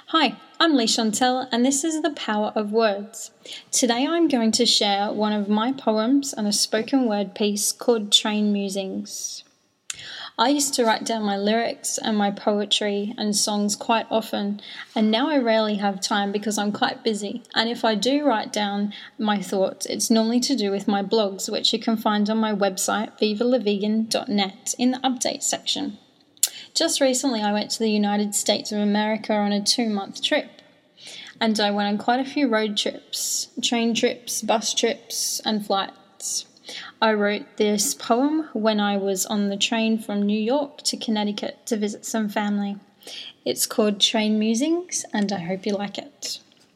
Hi, I'm Lee Chantel, and this is The Power of Words. Today I'm going to share one of my poems and a spoken word piece called Train Musings. I used to write down my lyrics and my poetry and songs quite often, and now I rarely have time because I'm quite busy. And if I do write down my thoughts, it's normally to do with my blogs, which you can find on my website, vivalavegan.net, in the update section. Just recently, I went to the United States of America on a 2-month trip, and I went on quite a few road trips, train trips, bus trips, and flights. I wrote this poem when I was on the train from New York to Connecticut to visit some family. It's called Train Musings, and I hope you like it.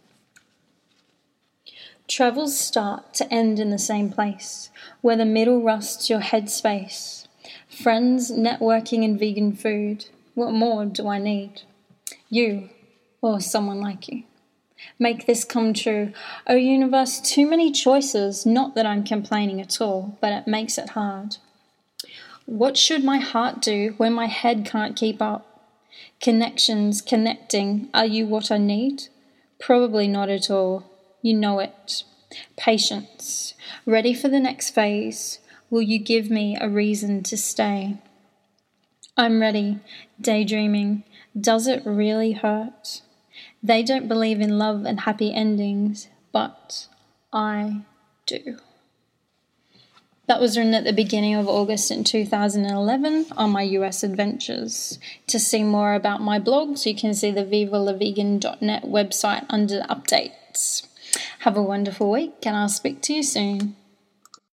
Travels start to end in the same place, where the middle rusts your headspace. Friends, networking, and vegan food. What more do I need? You, or someone like you. Make this come true. Oh, universe, too many choices. Not that I'm complaining at all, but it makes it hard. What should my heart do when my head can't keep up? Connections, connecting. Are you what I need? Probably not at all. You know it. Patience. Ready for the next phase. Will you give me a reason to stay? I'm ready, daydreaming. Does it really hurt? They don't believe in love and happy endings, but I do. That was written at the beginning of August in 2011 on my US adventures. To see more about my blogs, you can see the vivalavegan.net website under updates. Have a wonderful week, and I'll speak to you soon.